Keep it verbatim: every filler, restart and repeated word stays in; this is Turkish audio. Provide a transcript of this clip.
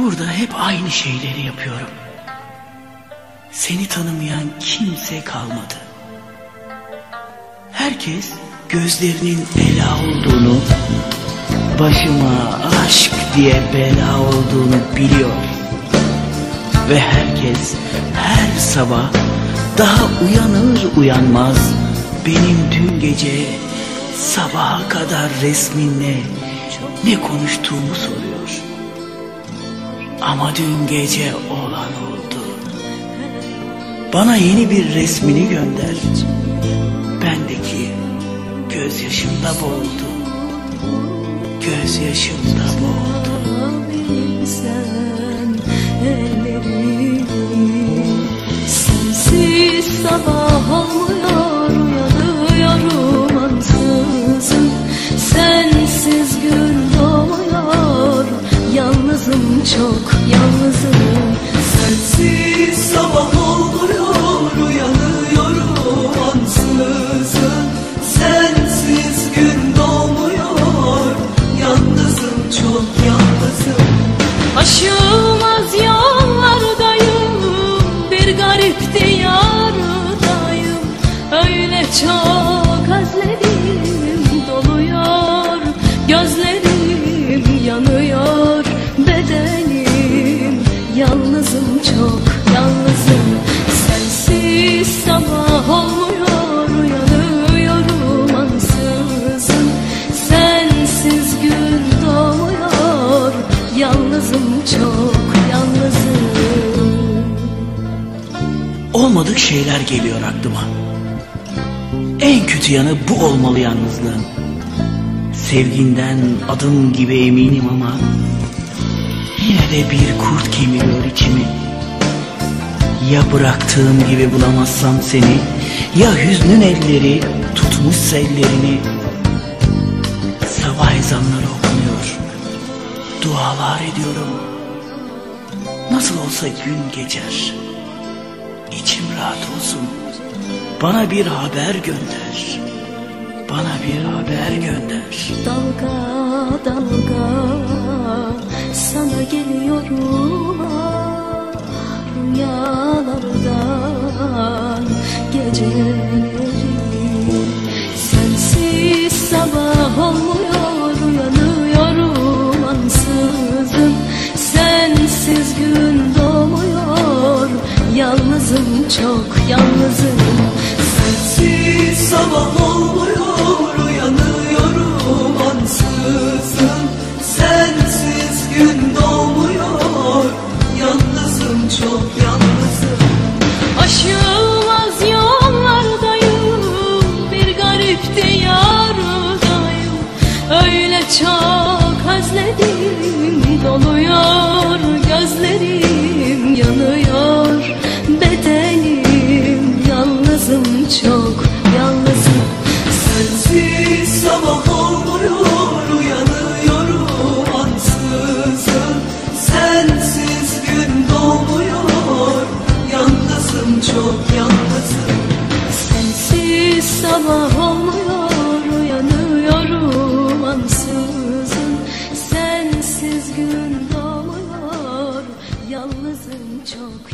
Burada hep aynı şeyleri yapıyorum. Seni tanımayan kimse kalmadı. Herkes gözlerinin ela olduğunu, başıma aşk diye bela olduğunu biliyor. Ve herkes her sabah daha uyanır uyanmaz benim dün gece sabaha kadar resminle ne konuştuğumu soruyor. Ama dün gece olan oldu. Bana yeni bir resmini gönder. Bendeki gözyaşımda boğuldu. Gözyaşımda boğuldu. Sensiz sabah olmuyor, uyanıyorum ansızın. Sensiz gün doğmuyor, yalnızım, çok yalnızım. Sensiz sabah olmuyor, uyanıyorum ansızın. Sensiz gün doğmuyor, yalnızım, çok yalnızım. Aşılmaz yollardayım, bir garip diyardayım. Öyle çok özledim, doluyor gözlerim, yanıyor bedenim. Yalnızım, çok yalnızım. Sensiz sabah olmuyor, uyanıyorum ansızın. Sensiz gün doğmuyor, yalnızım, çok yalnızım. Olmadık şeyler geliyor aklıma. En kötü yanı bu olmalı yalnızlığın. Sevginden adım gibi eminim ama yine de bir kurt kemiriyor içimi. Ya bıraktığım gibi bulamazsam seni, ya hüznün elleri tutmuşsa ellerini. Sabah ezanları okunuyor, dualar ediyorum. Nasıl olsa gün geçer, İçim rahat olsun. Bana bir haber gönder. Bana bir haber gönder. Dalga dalga sana geliyorum, ah, rüyalardan geceleri. Sensiz sabah olmuyor, uyanıyorum ansızın. Sensiz gün doğmuyor, yalnızım, çok yalnızım. Sensiz sabah olmuyor, uyanıyorum ansızın. Sensiz gün doğmuyor, yalnızım, çok yalnızım. Aşılmaz yollardayım, bir garip diyardayım. Öyle çok özledim, doluyor gözlerim, yanıyor bedenim. Yalnızım, çok yalnızım. Sensiz sabah olmuyor, uyanıyorum ansızın. Sensiz gün doğmuyor, yalnızım, çok yalnızım. Sensiz sabah olmuyor, uyanıyorum ansızın. Sensiz gün doğmuyor, yalnızım, çok